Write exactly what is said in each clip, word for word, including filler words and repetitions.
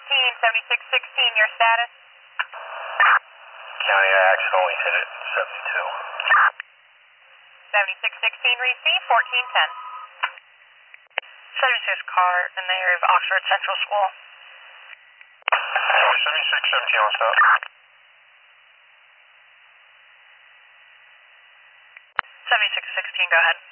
fourteen, seventy-six sixteen, your status? County, I accidentally hit it, seventy-two. seventy-six sixteen, receive, fourteen ten. seventy-six car in the area of Oxford Central School. seventy-six seventeen on stop. seventy-six sixteen, go ahead.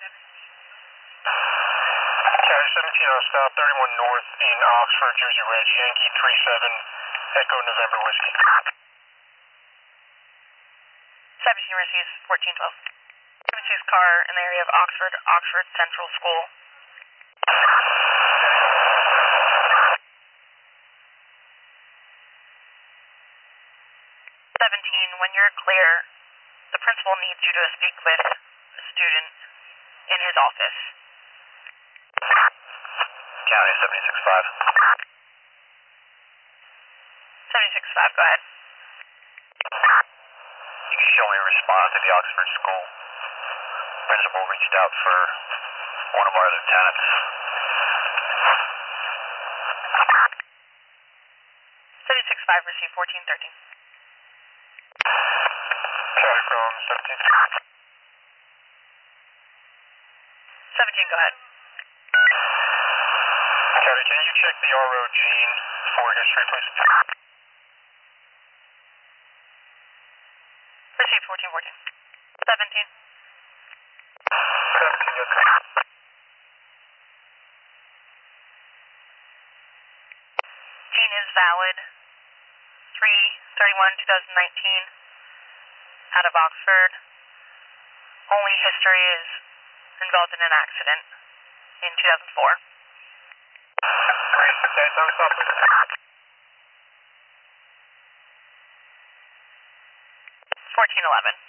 County seventeen on stop, thirty-one north in Oxford, Jersey Ridge, Yankee three seven, Echo November Whiskey. seventeen receives, fourteen twelve. seventy-six car in the area of Oxford, Oxford Central School. seventeen, when you're clear, the principal needs you to speak with a student in his office. County seventy-six five. seventy-six five, go ahead. You can show me a response to the Oxford School. Principal reached out for one of our lieutenants. seventy-six five, receive fourteen thirteen. County from seventeen. seventeen, go ahead. County, can you check the R O Gene for history, please? Receive fourteen fourteen. seventeen. seventeen, yes, sir. Gene is valid. three thirty-one twenty nineteen. Out of Oxford. Only history is involved in an accident in two thousand four. Okay, so stop, please. fourteen eleven.